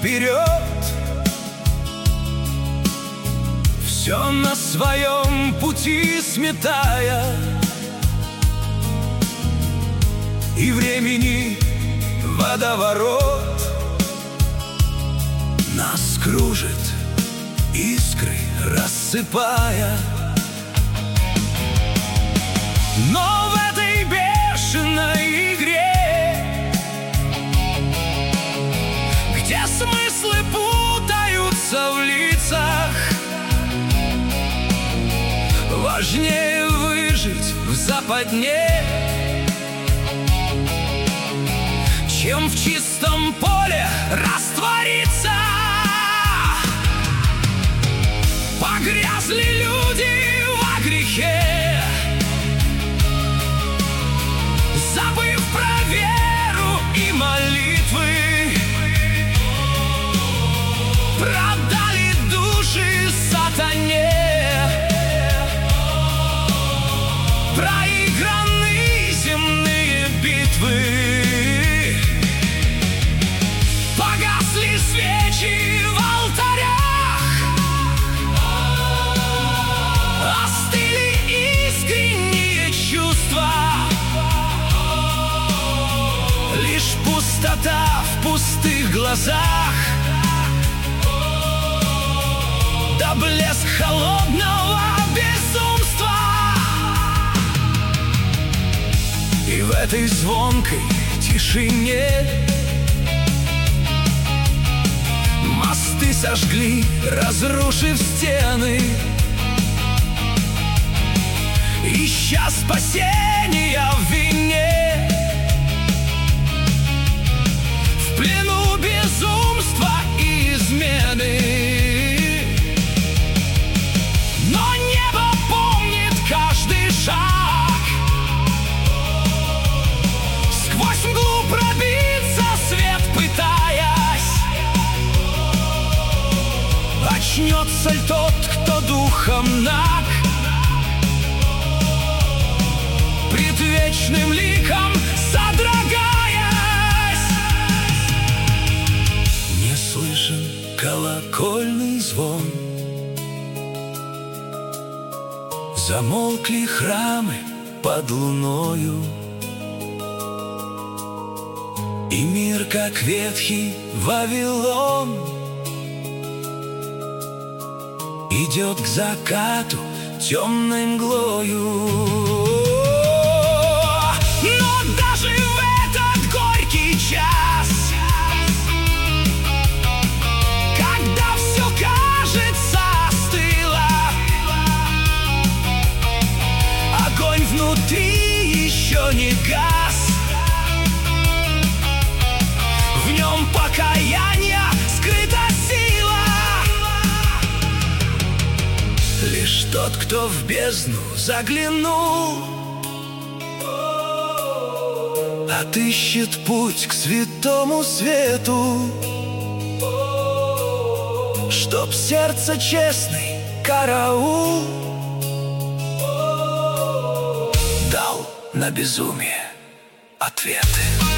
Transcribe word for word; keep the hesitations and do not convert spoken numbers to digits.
вперед, все на своем пути сметая, и времени водоворот нас кружит, искры рассыпая. Но в этой бешеной игре, где смыслы путаются в лицах, важнее выжить в западне, чем в чистом поле раствориться. Погрязли люди во грехе, забыв про веру и молитвы, продали души сатане. Проиграны земные битвы, погасли свечи в алтарях, остыли искренние чувства, лишь пустота в пустых глазах, да блеск холодного безумства. И в этой звонкой тишине мосты сожгли, разрушив стены, ища спасения в вине, в плену безумства и измены. Но небо помнит каждый шаг, сквозь мглу пробиться свет пытаясь. Очнется ль тот, кто духом наг, пред вечным ликом содрогаясь? Не слышен колокольный звон, замолкли храмы под луною, и мир, как ветхий Вавилон, идет к закату темной мглою. Но даже в этот горький час, когда все кажется остыло, огонь внутри еще не гас, в нем покаяние скрыта сила. Лишь тот, кто в бездну заглянул, отыщет путь к святому свету, чтоб сердце честный караул дал на безумие ответы.